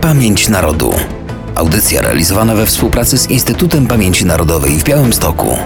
Pamięć Narodu. Audycja realizowana we współpracy z Instytutem Pamięci Narodowej w Białymstoku.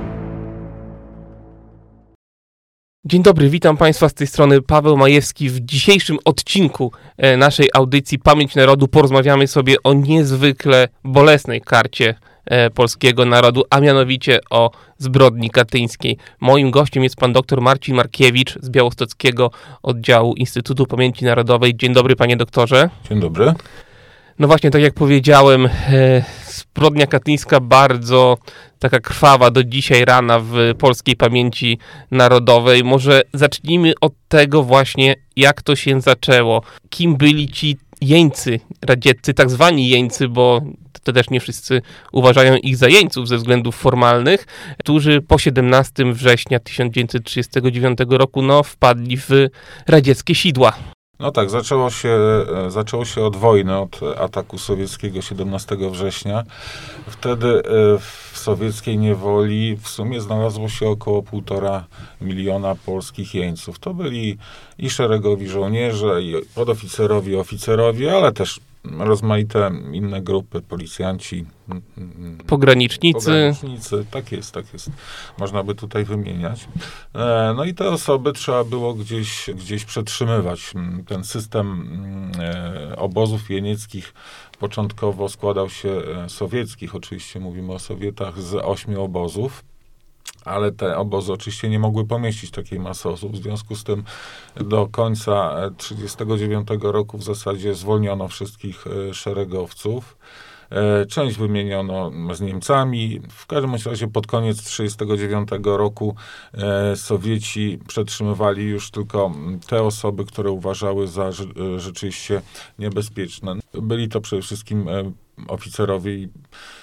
Dzień dobry, witam Państwa z tej strony Paweł Majewski. W dzisiejszym odcinku naszej audycji Pamięć Narodu porozmawiamy sobie o niezwykle bolesnej karcie polskiego narodu, a mianowicie o zbrodni katyńskiej. Moim gościem jest pan dr Marcin Markiewicz z Białostockiego Oddziału Instytutu Pamięci Narodowej. Dzień dobry, panie doktorze. Dzień dobry. No właśnie, tak jak powiedziałem, zbrodnia katyńska bardzo taka krwawa do dzisiaj rana w polskiej pamięci narodowej. Może zacznijmy od tego właśnie, jak to się zaczęło. Kim byli ci jeńcy radzieccy, tak zwani jeńcy, bo to też nie wszyscy uważają ich za jeńców ze względów formalnych, którzy po 17 września 1939 roku wpadli w radzieckie sidła. No tak, zaczęło się od wojny, od ataku sowieckiego 17 września. Wtedy w sowieckiej niewoli w sumie znalazło się około 1,5 miliona polskich jeńców. To byli i szeregowi żołnierze, i podoficerowie, oficerowie, ale też rozmaite inne grupy, policjanci, pogranicznicy. Tak jest. Można by tutaj wymieniać. No i te osoby trzeba było gdzieś przetrzymywać. Ten system obozów jenieckich początkowo składał się, sowieckich, oczywiście mówimy o Sowietach, z 8 obozów. Ale te obozy oczywiście nie mogły pomieścić takiej masy osób. W związku z tym do końca 1939 roku w zasadzie zwolniono wszystkich szeregowców. Część wymieniono z Niemcami. W każdym razie pod koniec 1939 roku Sowieci przetrzymywali już tylko te osoby, które uważały za rzeczywiście niebezpieczne. Byli to przede wszystkim oficerowie i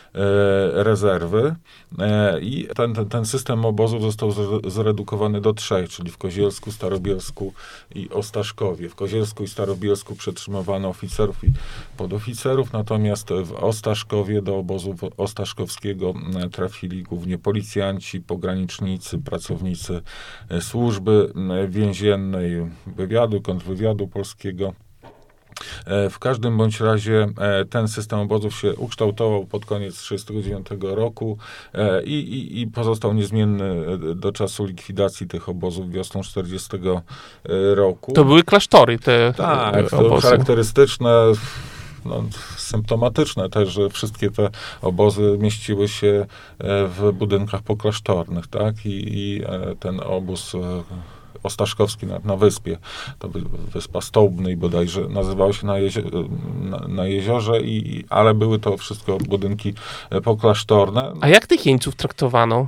rezerwy i ten system obozów został zredukowany do 3, czyli w Kozielsku, Starobielsku i Ostaszkowie. W Kozielsku i Starobielsku przetrzymywano oficerów i podoficerów, natomiast w Ostaszkowie do obozu ostaszkowskiego trafili głównie policjanci, pogranicznicy, pracownicy służby więziennej, wywiadu, kontrwywiadu polskiego. W każdym bądź razie ten system obozów się ukształtował pod koniec 1939 roku i pozostał niezmienny do czasu likwidacji tych obozów wiosną 1940 roku. To były klasztory te tak, to obozy. Charakterystyczne, symptomatyczne też, że wszystkie te obozy mieściły się w budynkach poklasztornych, tak? I ten obóz ostaszkowski na wyspie, to wyspa Stołbnej bodajże nazywał się na jeziorze, ale były to wszystko budynki poklasztorne. A jak tych jeńców traktowano?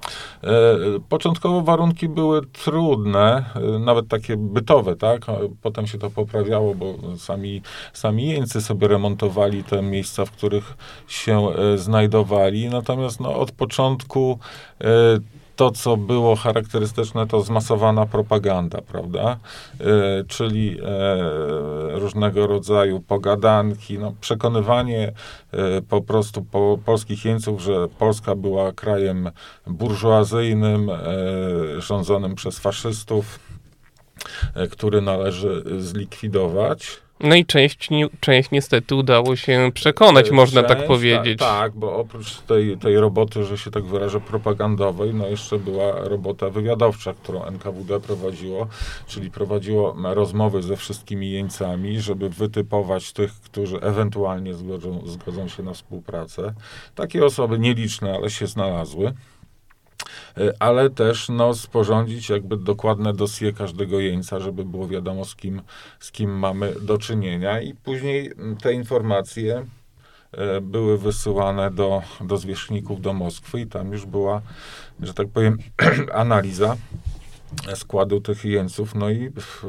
Początkowo warunki były trudne, nawet takie bytowe, tak? Potem się to poprawiało, bo sami jeńcy sobie remontowali te miejsca, w których się znajdowali. Natomiast od początku to, co było charakterystyczne, to zmasowana propaganda, prawda? Czyli różnego rodzaju pogadanki, przekonywanie po prostu polskich jeńców, że Polska była krajem burżuazyjnym, rządzonym przez faszystów, który należy zlikwidować. No i część niestety udało się przekonać, można tak powiedzieć. Tak, bo oprócz tej roboty, że się tak wyrażę, propagandowej, jeszcze była robota wywiadowcza, którą NKWD prowadziło, czyli prowadziło rozmowy ze wszystkimi jeńcami, żeby wytypować tych, którzy ewentualnie zgodzą się na współpracę. Takie osoby nieliczne, ale się znalazły. Ale też sporządzić jakby dokładne dossier każdego jeńca, żeby było wiadomo, z kim mamy do czynienia. I później te informacje były wysyłane do zwierzchników do Moskwy i tam już była, że tak powiem, analiza składu tych jeńców, i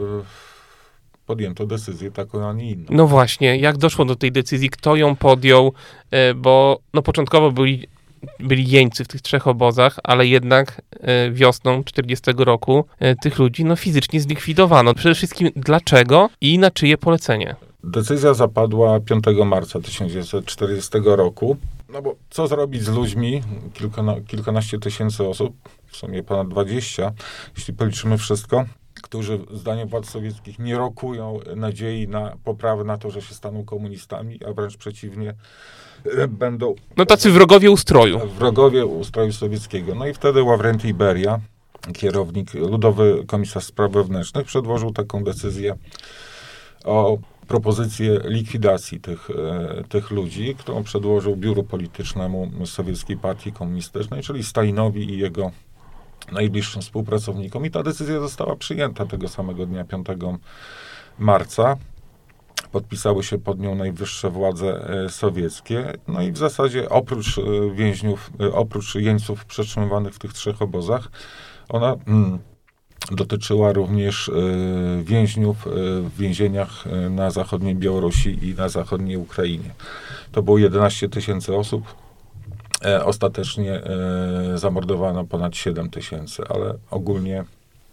podjęto decyzję taką, a nie inną. No właśnie, jak doszło do tej decyzji, kto ją podjął, bo początkowo byli jeńcy w tych 3 obozach, ale jednak wiosną 1940 roku tych ludzi fizycznie zlikwidowano. Przede wszystkim dlaczego i na czyje polecenie? Decyzja zapadła 5 marca 1940 roku. Bo co zrobić z ludźmi? Kilkanaście tysięcy osób, w sumie ponad 20, jeśli policzymy wszystko. którzy zdaniem władz sowieckich nie rokują nadziei na poprawę, na to, że się staną komunistami, a wręcz przeciwnie, będą No tacy wrogowie ustroju. wrogowie ustroju sowieckiego. No i wtedy Ławrentyj Beria, kierownik, Ludowy Komisarz Spraw Wewnętrznych, przedłożył taką decyzję o propozycję likwidacji tych ludzi, którą przedłożył biuru politycznemu Sowieckiej Partii Komunistycznej, czyli Stalinowi i jego najbliższym współpracownikom. I ta decyzja została przyjęta tego samego dnia, 5 marca. Podpisały się pod nią najwyższe władze sowieckie. No i w zasadzie oprócz więźniów, oprócz jeńców przetrzymywanych w tych 3 obozach, ona dotyczyła również więźniów w więzieniach na zachodniej Białorusi i na zachodniej Ukrainie. To było 11 000 osób. Ostatecznie zamordowano ponad 7 000, ale ogólnie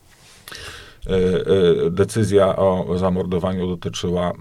decyzja o zamordowaniu dotyczyła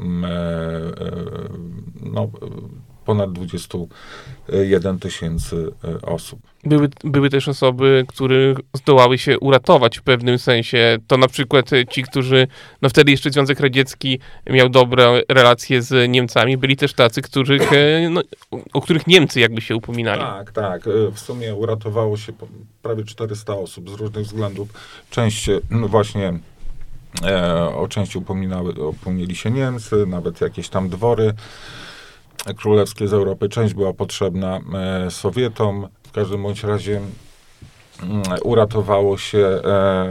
ponad 21 000 osób. Były też osoby, które zdołały się uratować w pewnym sensie. To na przykład ci, którzy, no wtedy jeszcze Związek Radziecki miał dobre relacje z Niemcami, byli też tacy, o których Niemcy jakby się upominali. Tak. W sumie uratowało się prawie 400 osób z różnych względów. Część właśnie o części upomnieli się Niemcy, nawet jakieś tam dwory królewskie z Europy. Część była potrzebna Sowietom. W każdym bądź razie uratowało się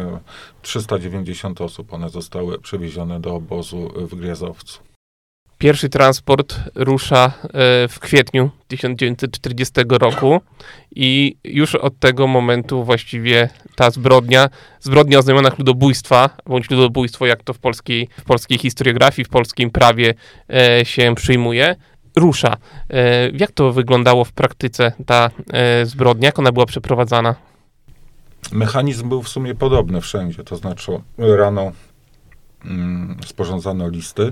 390 osób. One zostały przewiezione do obozu w Gwiazdowcu. Pierwszy transport rusza w kwietniu 1940 roku i już od tego momentu właściwie ta zbrodnia o znamionach ludobójstwa, bądź ludobójstwo, jak to w polskiej historiografii, w polskim prawie się przyjmuje, rusza. Jak to wyglądało w praktyce, ta zbrodnia? Jak ona była przeprowadzana? Mechanizm był w sumie podobny wszędzie. To znaczy rano sporządzano listy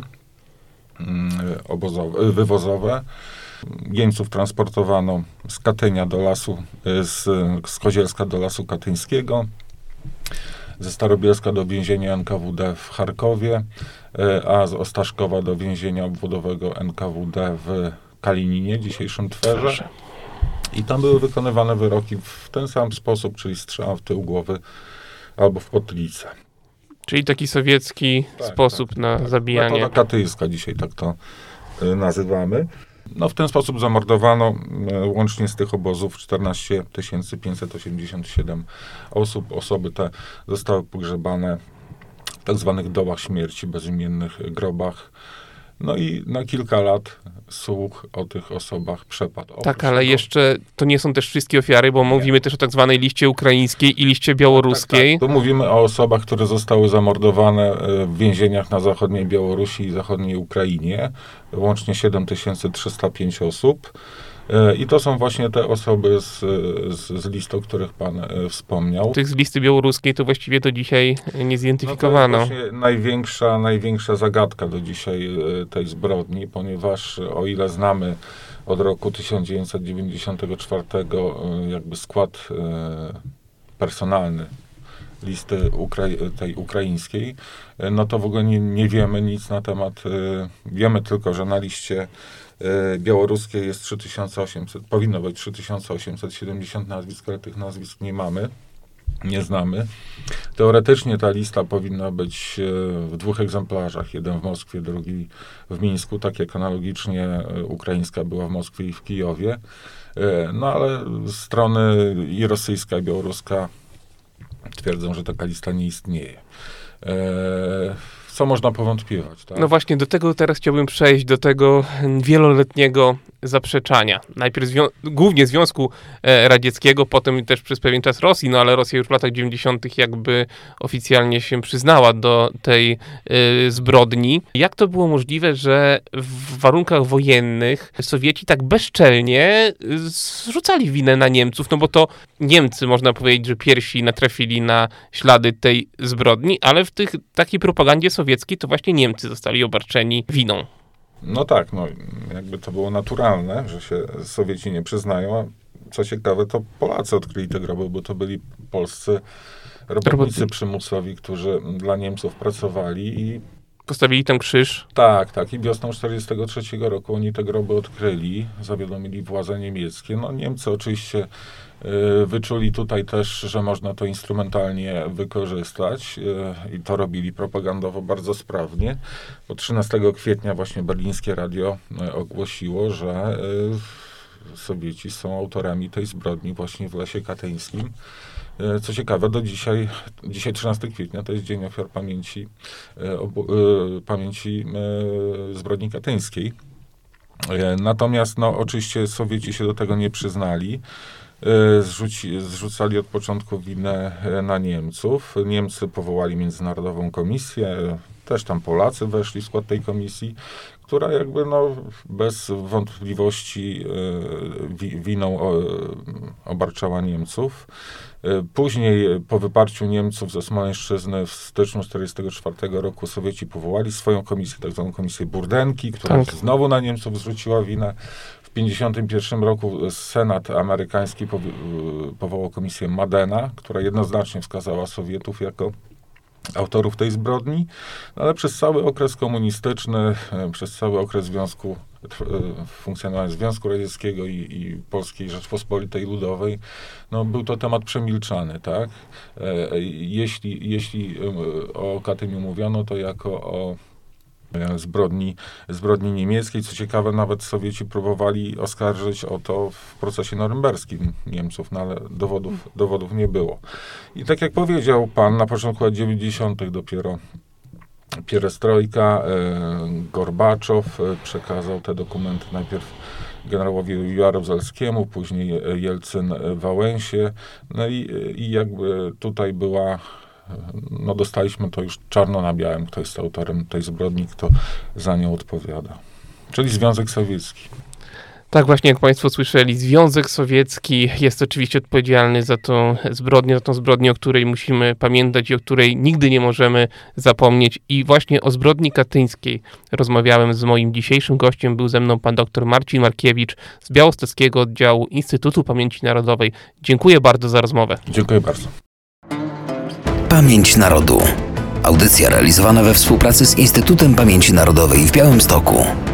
wywozowe. Jeńców transportowano z Katynia do lasu, z Kozielska do lasu katyńskiego, ze Starobielska do więzienia NKWD w Charkowie, a z Ostaszkowa do więzienia obwodowego NKWD w Kalininie, dzisiejszym Twerze. I tam były wykonywane wyroki w ten sam sposób, czyli strzał w tył głowy albo w potylicę. Czyli taki sowiecki sposób na zabijanie. Metoda katyjska, dzisiaj tak to nazywamy. No w ten sposób zamordowano łącznie z tych obozów 14 587 osób. Osoby te zostały pogrzebane w tak zwanych dołach śmierci, bezimiennych grobach. No i na kilka lat słuch o tych osobach przepadł. Tak, ale jeszcze to nie są też wszystkie ofiary, bo mówimy też o tak zwanej liście ukraińskiej i liście białoruskiej. Tak. Tu mówimy o osobach, które zostały zamordowane w więzieniach na zachodniej Białorusi i zachodniej Ukrainie. Łącznie 7305 osób. I to są właśnie te osoby z list, o których pan wspomniał. Tych z listy białoruskiej to właściwie do dzisiaj nie zidentyfikowano. No to jest właśnie największa zagadka do dzisiaj tej zbrodni, ponieważ o ile znamy od roku 1994 jakby skład personalny listy tej ukraińskiej, no to w ogóle nie wiemy nic na temat, wiemy tylko, że na liście białoruskiej jest 3800, powinno być 3870 nazwisk, ale tych nazwisk nie znamy. Teoretycznie ta lista powinna być w 2 egzemplarzach, jeden w Moskwie, drugi w Mińsku, tak jak analogicznie ukraińska była w Moskwie i w Kijowie. No ale strony i rosyjska, i białoruska twierdzą, że taka lista nie istnieje. Co można powątpiewać, tak? No właśnie, do tego teraz chciałbym przejść, do tego wieloletniego zaprzeczania. Najpierw głównie Związku Radzieckiego, potem też przez pewien czas Rosji, no ale Rosja już w latach 90. jakby oficjalnie się przyznała do tej zbrodni. Jak to było możliwe, że w warunkach wojennych Sowieci tak bezczelnie zrzucali winę na Niemców? No bo to Niemcy, można powiedzieć, że pierwsi natrafili na ślady tej zbrodni, ale w takiej propagandzie sowieckiej to właśnie Niemcy zostali obarczeni winą. No tak, no jakby to było naturalne, że się Sowieci nie przyznają, a co ciekawe, to Polacy odkryli te groby, bo to byli polscy robotnicy przymusowi, którzy dla Niemców pracowali i Postawili tam krzyż. tak. I wiosną 1943 roku oni te groby odkryli, zawiadomili władze niemieckie. No Niemcy oczywiście wyczuli tutaj też, że można to instrumentalnie wykorzystać i to robili propagandowo bardzo sprawnie. Bo 13 kwietnia właśnie berlińskie radio ogłosiło, że Sowieci są autorami tej zbrodni właśnie w Lesie Katyńskim. Co ciekawe, do dzisiaj 13 kwietnia, to jest Dzień Ofiar Pamięci Zbrodni Katyńskiej. Natomiast oczywiście Sowieci się do tego nie przyznali. Zrzucali od początku winę na Niemców. Niemcy powołali międzynarodową komisję, też tam Polacy weszli w skład tej komisji, która jakby bez wątpliwości winą obarczała Niemców. Później po wyparciu Niemców ze Smoleńszczyzny w styczniu 1944 roku Sowieci powołali swoją komisję, tak zwaną komisję Burdenki, która znowu na Niemców zrzuciła winę. W 1951 roku Senat amerykański powołał komisję Madena, która jednoznacznie wskazała Sowietów jako autorów tej zbrodni, ale przez cały okres komunistyczny, przez cały okres funkcjonowania Związku Radzieckiego i Polskiej Rzeczpospolitej Ludowej, był to temat przemilczany, tak? Jeśli o Katyniu mówiono, to jako o zbrodni niemieckiej. Co ciekawe, nawet Sowieci próbowali oskarżyć o to w procesie norymberskim Niemców, ale dowodów nie było. I tak jak powiedział pan, na początku lat 90. dopiero pierestrojka, Gorbaczow przekazał te dokumenty najpierw generałowi Jaruzelskiemu, później Jelcyn Wałęsie. I jakby tutaj była dostaliśmy to już czarno na białym, kto jest autorem tej zbrodni, kto za nią odpowiada. Czyli Związek Sowiecki. Tak właśnie, jak państwo słyszeli, Związek Sowiecki jest oczywiście odpowiedzialny za tą zbrodnię, o której musimy pamiętać i o której nigdy nie możemy zapomnieć. I właśnie o zbrodni katyńskiej rozmawiałem z moim dzisiejszym gościem. Był ze mną pan dr Marcin Markiewicz z Białostockiego Oddziału Instytutu Pamięci Narodowej. Dziękuję bardzo za rozmowę. Dziękuję bardzo. Pamięć Narodu. Audycja realizowana we współpracy z Instytutem Pamięci Narodowej w Białymstoku.